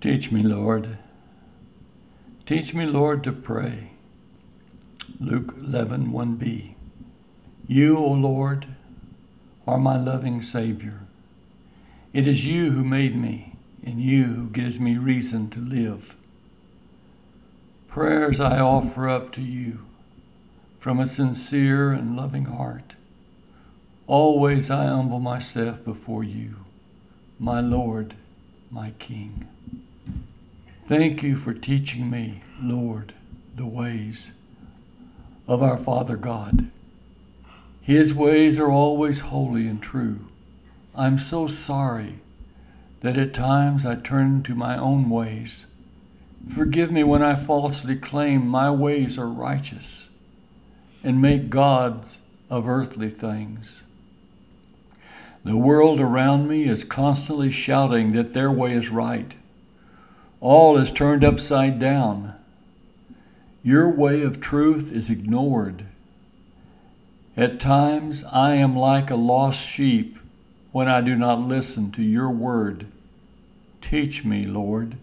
Teach me, Lord. Teach me, Lord, to pray. Luke 11:1b. You, O Lord, are my loving Savior. It is you who made me, and you who gives me reason to live. Prayers I offer up to you from a sincere and loving heart. Always I humble myself before you, my Lord, my King. Thank you for teaching me, Lord, the ways of our Father God. His ways are always holy and true. I'm so sorry that at times I turn to my own ways. Forgive me when I falsely claim my ways are righteous and make gods of earthly things. The world around me is constantly shouting that their way is right. All is turned upside down. Your way of truth is ignored. At times I am like a lost sheep when I do not listen to your word. Teach me, Lord.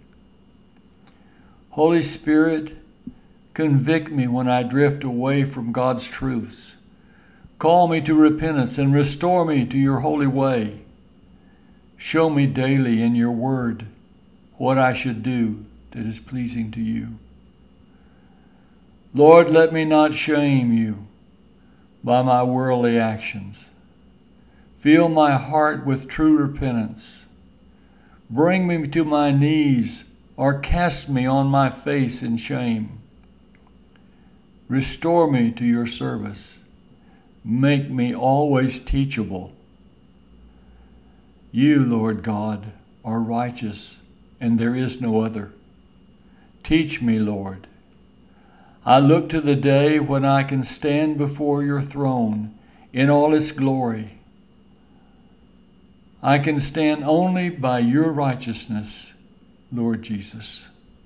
Holy Spirit, convict me when I drift away from God's truths. Call me to repentance and restore me to your holy way. Show me daily in your word what I should do that is pleasing to you. Lord, let me not shame you by my worldly actions. Fill my heart with true repentance. Bring me to my knees or cast me on my face in shame. Restore me to your service. Make me always teachable. You, Lord God, are righteous, and there is no other. Teach me, Lord. I look to the day when I can stand before your throne in all its glory. I can stand only by your righteousness, Lord Jesus.